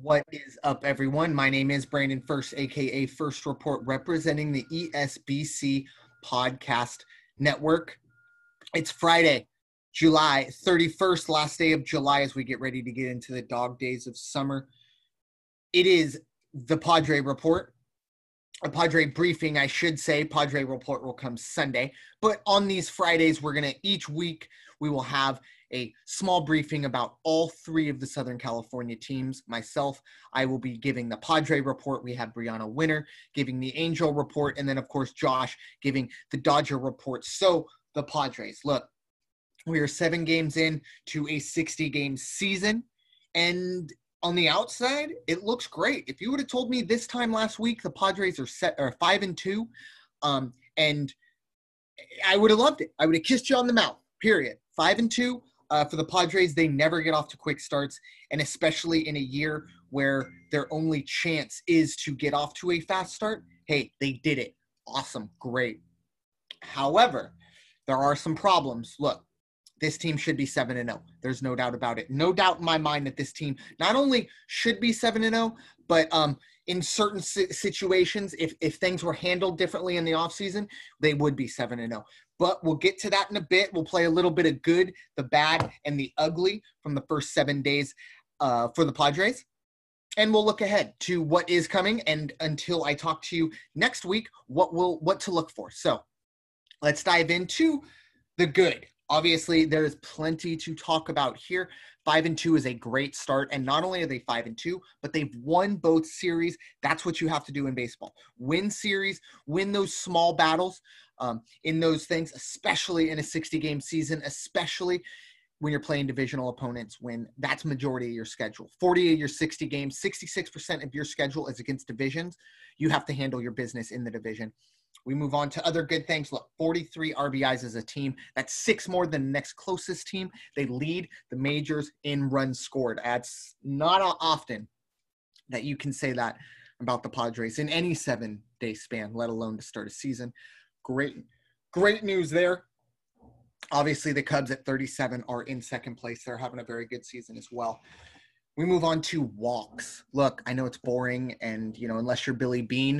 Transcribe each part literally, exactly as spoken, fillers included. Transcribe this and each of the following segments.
What is up, everyone? My name is Brandon First, aka First Report, representing the E S B C Podcast Network. It's Friday, July thirty-first, last day of July as we get ready to get into the dog days of summer. It is the Padre Report, a Padre briefing, I should say. Padre Report will come Sunday, but on these Fridays, we're going to, each week, we will have a small briefing about all three of the Southern California teams. Myself, I will be giving the Padre Report. We have Brianna Winner giving the Angel Report, and then, of course, Josh giving the Dodger Report. So, the Padres, look, we are seven games in to a sixty-game season, and on the outside, it looks great. If you would have told me this time last week the Padres are set are five and two, um, and I would have loved it. I would have kissed you on the mouth. Period. Five and two. Uh, for the Padres, they never get off to quick starts, and especially in a year where their only chance is to get off to a fast start, hey, they did it. Awesome. Great. However, there are some problems. Look, this team should be seven and oh. There's no doubt about it. No doubt in my mind that this team not only should be seven and oh, but um, in certain situations, if, if things were handled differently in the offseason, they would be seven and oh. But we'll get to that in a bit. We'll play a little bit of good, the bad, and the ugly from the first seven days uh, for the Padres. And we'll look ahead to what is coming, and until I talk to you next week, what will what to look for. So let's dive into the good. Obviously, there is plenty to talk about here. Five and two is a great start, and not only are they five and two, but they've won both series. That's what you have to do in baseball: win series, win those small battles. Um, in those things, especially in a sixty-game season, especially when you're playing divisional opponents, when that's majority of your schedule. forty of your sixty games, sixty-six percent of your schedule is against divisions. You have to handle your business in the division. We move on to other good things. Look, forty-three R B Is as a team. That's six more than the next closest team. They lead the majors in runs scored. That's not often that you can say that about the Padres in any seven-day span, let alone to start a season. Great, great news there. Obviously, the Cubs at thirty-seven are in second place. They're having a very good season as well. We move on to walks. Look, I know it's boring, and, you know, unless you're Billy Beane,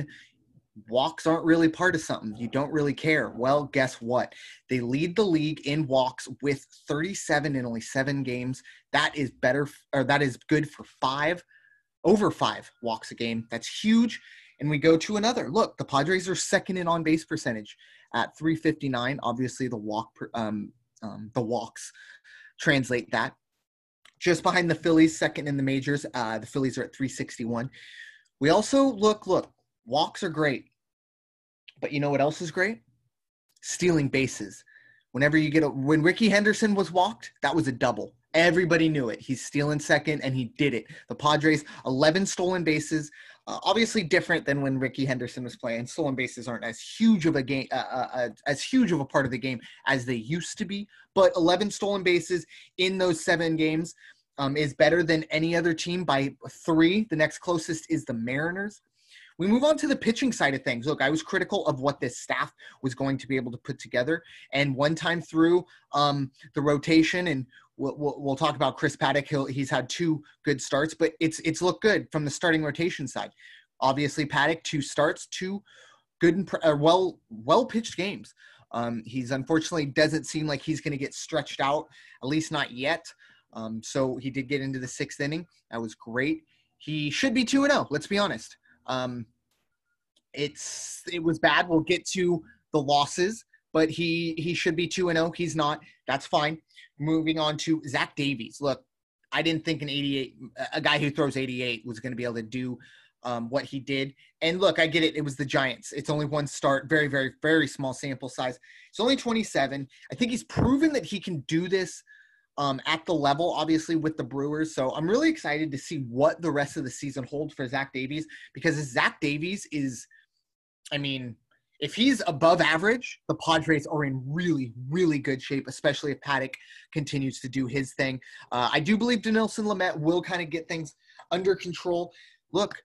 walks aren't really part of something. You don't really care. Well, guess what? They lead the league in walks with thirty-seven in only seven games. That is better, or that is good for five, over five walks a game. That's huge. And we go to another. Look, the Padres are second in on-base percentage at three fifty-nine. Obviously, the walk, um, um, the walks translate that. Just behind the Phillies, second in the majors. Uh, the Phillies are at three sixty-one. We also look, look, walks are great. But you know what else is great? Stealing bases. Whenever you get a – when Ricky Henderson was walked, that was a double. Everybody knew it. He's stealing second, and he did it. The Padres, eleven stolen bases. Uh, obviously different than when Ricky Henderson was playing. Stolen bases aren't as huge of a game, uh, uh, uh, as huge of a part of the game as they used to be. But eleven stolen bases in those seven games um, is better than any other team by three. The next closest is the Mariners. We move on to the pitching side of things. Look, I was critical of what this staff was going to be able to put together. And one time through um, the rotation, and we'll, we'll, we'll talk about Chris Paddack. He'll, he's had two good starts, but it's it's looked good from the starting rotation side. Obviously, Paddack, two starts, two good and uh, well, well-pitched games. Um, he's unfortunately doesn't seem like he's going to get stretched out, at least not yet. Um, so he did get into the sixth inning. That was great. He should be two and oh, let's be honest. Um, it's, it was bad. We'll get to the losses, but he, he should be two and oh. He's not. That's fine. Moving on to Zach Davies. Look, I didn't think an eighty-eight, a guy who throws eighty-eight was going to be able to do um, what he did. And look, I get it. It was the Giants. It's only one start, very, very, very small sample size. It's only twenty-seven. I think he's proven that he can do this Um, at the level, obviously, with the Brewers. So I'm really excited to see what the rest of the season holds for Zach Davies, because Zach Davies is, I mean, if he's above average, the Padres are in really, really good shape, especially if Paddack continues to do his thing. Uh, I do believe Dinelson Lamet will kind of get things under control. Look,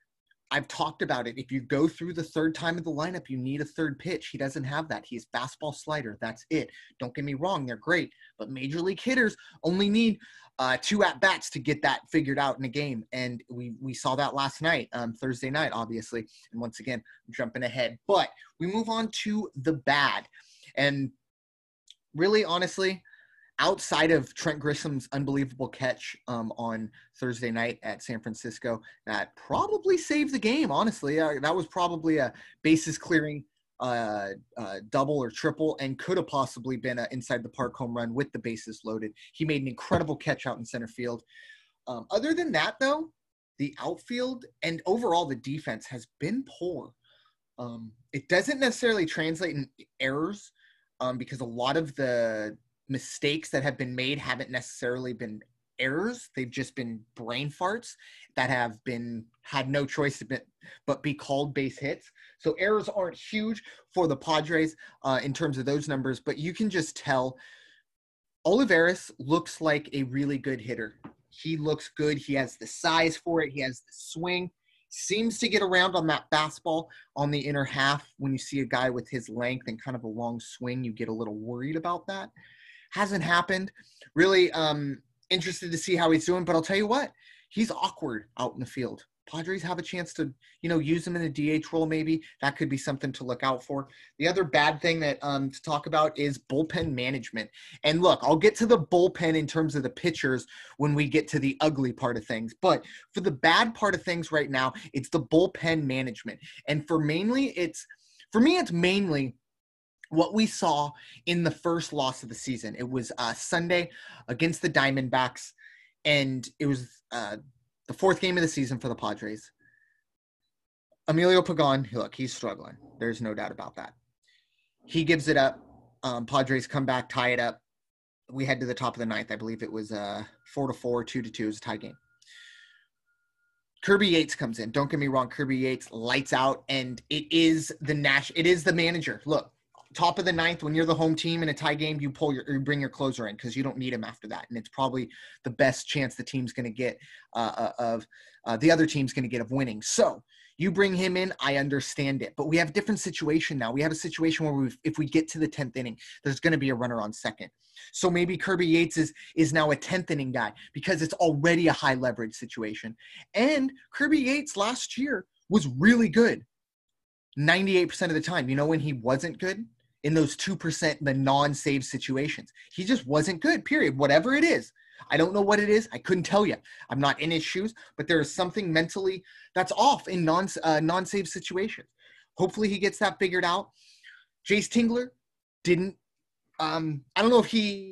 I've talked about it. If you go through the third time of the lineup, you need a third pitch. He doesn't have that. He's fastball slider. That's it. Don't get me wrong. They're great. But major league hitters only need uh, two at-bats to get that figured out in a game. And we we saw that last night, um, Thursday night, obviously. And once again, I'm jumping ahead. But we move on to the bad. And really, honestly, outside of Trent Grissom's unbelievable catch um, on Thursday night at San Francisco, that probably saved the game, honestly. Uh, that was probably a bases clearing uh, uh, double or triple and could have possibly been an inside the park home run with the bases loaded. He made an incredible catch out in center field. Um, other than that, though, the outfield and overall the defense has been poor. Um, it doesn't necessarily translate in errors um, because a lot of the mistakes that have been made haven't necessarily been errors. They've just been brain farts that have been had no choice to be, but be called base hits. So errors aren't huge for the Padres uh, in terms of those numbers, but you can just tell Olivares looks like a really good hitter. He looks good. He has the size for it. He has the swing. Seems to get around on that fastball on the inner half. When you see a guy with his length and kind of a long swing, you get a little worried about that. Hasn't happened. Really um, interested to see how he's doing, but I'll tell you what, he's awkward out in the field. Padres have a chance to, you know, use him in a D H role maybe. That could be something to look out for. The other bad thing that um, to talk about is bullpen management. And look, I'll get to the bullpen in terms of the pitchers when we get to the ugly part of things. But for the bad part of things right now, it's the bullpen management. And for mainly, it's for me, it's mainly what we saw in the first loss of the season. It was uh, Sunday against the Diamondbacks, and it was uh, the fourth game of the season for the Padres. Emilio Pagan, look, he's struggling. There's no doubt about that. He gives it up. Um, Padres come back, tie it up. We head to the top of the ninth. I believe it was uh, four to four, two to two. It was a tie game. Kirby Yates comes in. Don't get me wrong. Kirby Yates lights out, and it is the Nash. It is the manager. Look. Top of the ninth, when you're the home team in a tie game, you pull your, you bring your closer in because you don't need him after that, and it's probably the best chance the team's going to get uh, of uh, the other team's going to get of winning. So you bring him in, I understand it, but we have a different situation now. We have a situation where we, if we get to the tenth inning, there's going to be a runner on second. So maybe Kirby Yates is is now a tenth inning guy because it's already a high leverage situation. And Kirby Yates last year was really good, ninety-eight percent of the time. You know when he wasn't good? In those two percent, the non-save situations. He just wasn't good, period. Whatever it is. I don't know what it is. I couldn't tell you. I'm not in his shoes, but there is something mentally that's off in non, uh, non-save situations. Hopefully he gets that figured out. Jace Tingler didn't. Um, I don't know if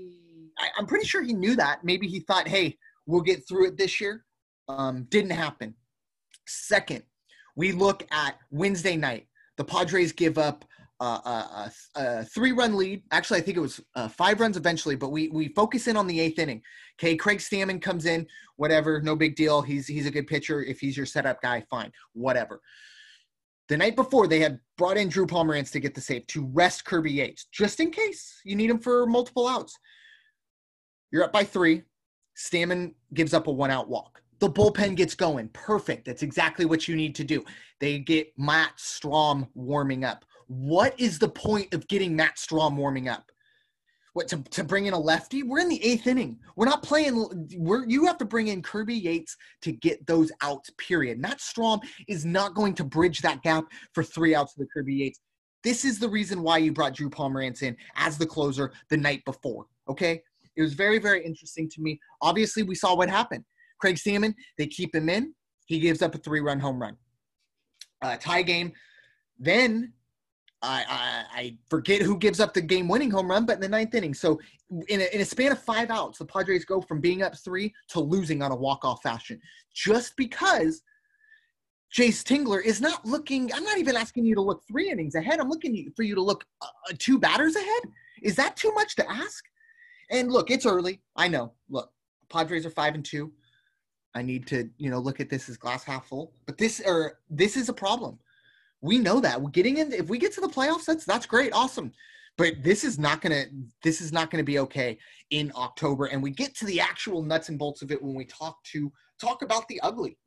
he – I'm pretty sure he knew that. Maybe he thought, hey, we'll get through it this year. Um, didn't happen. Second, we look at Wednesday night. The Padres give up – Uh, a, a three-run lead. Actually, I think it was uh, five runs eventually, but we we focus in on the eighth inning. Okay, Craig Stammen comes in, whatever, no big deal. He's he's a good pitcher. If he's your setup guy, fine, whatever. The night before, they had brought in Drew Pomeranz to get the save, to rest Kirby Yates, just in case you need him for multiple outs. You're up by three. Stammen gives up a one-out walk. The bullpen gets going. Perfect. That's exactly what you need to do. They get Matt Strahm warming up. What is the point of getting Matt Strahm warming up? What, to, to bring in a lefty? We're in the eighth inning. We're not playing. We're, you have to bring in Kirby Yates to get those outs, period. Matt Strahm is not going to bridge that gap for three outs to the Kirby Yates. This is the reason why you brought Drew Pomeranz in as the closer the night before, okay? It was very, very interesting to me. Obviously, we saw what happened. Craig Stammen, they keep him in. He gives up a three-run home run. Uh, tie game. Then I, I, I forget who gives up the game-winning home run, but in the ninth inning. So in a, in a span of five outs, the Padres go from being up three to losing on a walk-off fashion. Just because Jace Tingler is not looking – I'm not even asking you to look three innings ahead. I'm looking for you to look uh, two batters ahead. Is that too much to ask? And look, it's early. I know. Look, Padres are five and two. I need to, you know, look at this as glass half full. But this or this is a problem. We know that. We're getting in. If we get to the playoffs, that's that's great, awesome. But this is not gonna. This is not gonna be okay in October. And we get to the actual nuts and bolts of it when we talk to talk about the ugly.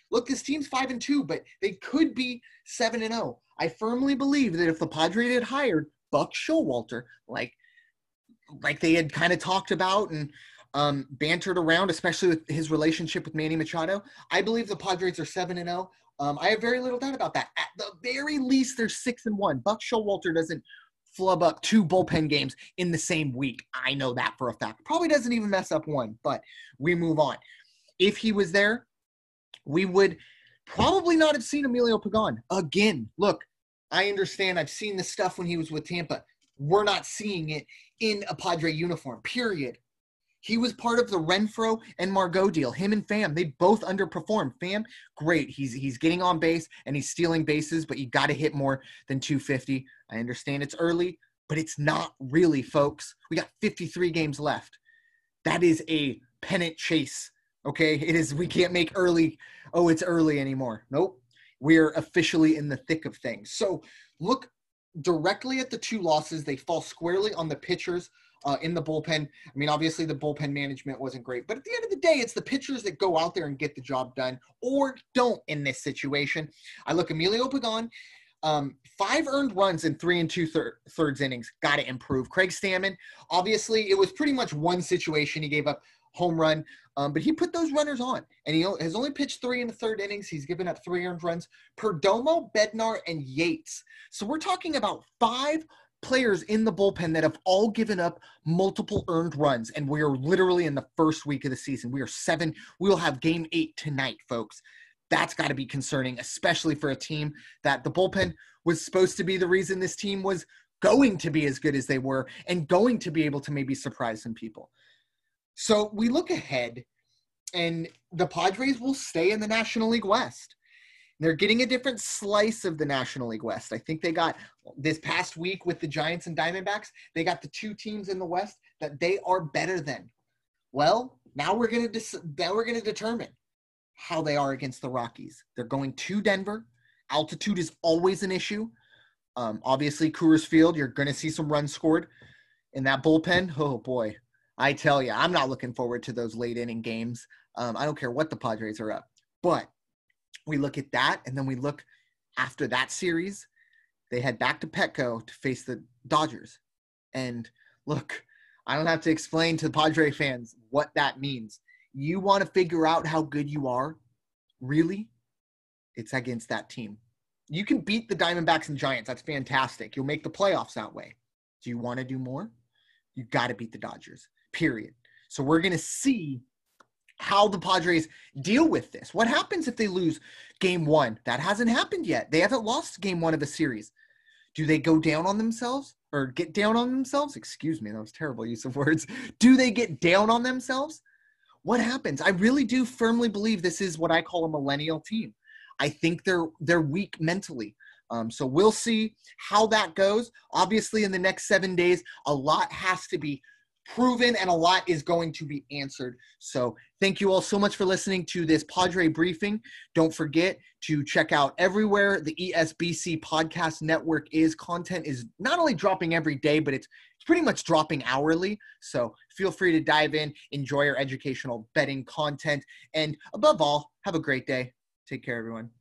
Look, this team's five and two, but they could be seven and zero. I firmly believe that if the Padres had hired Buck Showalter, like like they had kind of talked about and um, bantered around, especially with his relationship with Manny Machado, I believe the Padres are seven and zero. Um, I have very little doubt about that. At the very least, they're six and one. Buck Showalter doesn't flub up two bullpen games in the same week. I know that for a fact. Probably doesn't even mess up one, but we move on. If he was there, we would probably not have seen Emilio Pagan again. Look, I understand. I've seen this stuff when he was with Tampa. We're not seeing it in a Padre uniform, period. He was part of the Renfroe and Margot deal. Him and Pham, they both underperformed. Pham, great. He's he's getting on base and he's stealing bases, but you got to hit more than two fifty. I understand it's early, but it's not really, folks. We got fifty-three games left. That is a pennant chase, okay? It is. We can't make early, oh, it's early anymore. Nope. We're officially in the thick of things. So look directly at the two losses. They fall squarely on the pitchers uh, in the bullpen. I mean, obviously the bullpen management wasn't great, but at the end of the day, it's the pitchers that go out there and get the job done or don't in this situation. I look Emilio Pagan, um, five earned runs in three and two thir- thirds innings. Got to improve. Craig Stammen, obviously it was pretty much one situation. He gave up home run, um, but he put those runners on, and he has only pitched three in the third innings. He's given up three earned runs. Perdomo, Bednar, and Yates. So we're talking about five players in the bullpen that have all given up multiple earned runs, and we are literally in the first week of the season. We are seven. We'll have game eight tonight, folks. That's got to be concerning, especially for a team that the bullpen was supposed to be the reason this team was going to be as good as they were and going to be able to maybe surprise some people. So we look ahead, and the Padres will stay in the National League West. They're getting a different slice of the National League West. I think they got this past week with the Giants and Diamondbacks, they got the two teams in the West that they are better than. Well, now we're going to dis- now we're going to determine how they are against the Rockies. They're going to Denver. Altitude is always an issue. Um, obviously, Coors Field, you're going to see some runs scored in that bullpen. Oh boy. I tell you, I'm not looking forward to those late inning games. Um, I don't care what the Padres are up. But we look at that, and then we look after that series. They head back to Petco to face the Dodgers. And look, I don't have to explain to the Padre fans what that means. You want to figure out how good you are? Really? It's against that team. You can beat the Diamondbacks and Giants. That's fantastic. You'll make the playoffs that way. Do you want to do more? You got to beat the Dodgers. Period. So we're going to see how the Padres deal with this. What happens if they lose game one? That hasn't happened yet. They haven't lost game one of a series. Do they go down on themselves or get down on themselves? Excuse me, that was terrible use of words. Do they get down on themselves? What happens? I really do firmly believe this is what I call a millennial team. I think they're they're weak mentally. Um, so we'll see how that goes. Obviously, in the next seven days, a lot has to be proven and a lot is going to be answered. So thank you all so much for listening to this Padre briefing. Don't forget to check out everywhere the E S B C podcast network is. Content is not only dropping every day, but it's pretty much dropping hourly. So feel free to dive in, enjoy our educational betting content, and above all, have a great day. Take care, everyone.